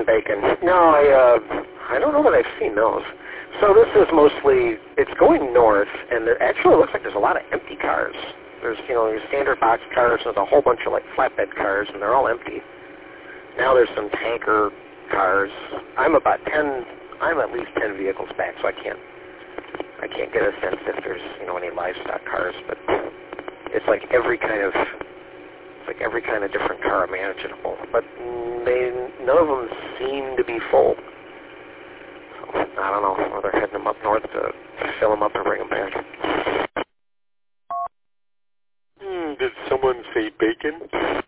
and bacon. No, I don't know that I've seen those. So this is mostly, it's going north, and there actually looks like there's a lot of empty cars. There's, your standard box cars, there's a whole bunch of, flatbed cars, and they're all empty. Now there's some tanker cars. I'm at least 10 vehicles back, so I can't get a sense if there's, any livestock cars, but it's like every kind of different car imaginable. But none of them seem to be full. So I don't know, or they're heading them up north to fill them up and bring them back. Did someone say bacon?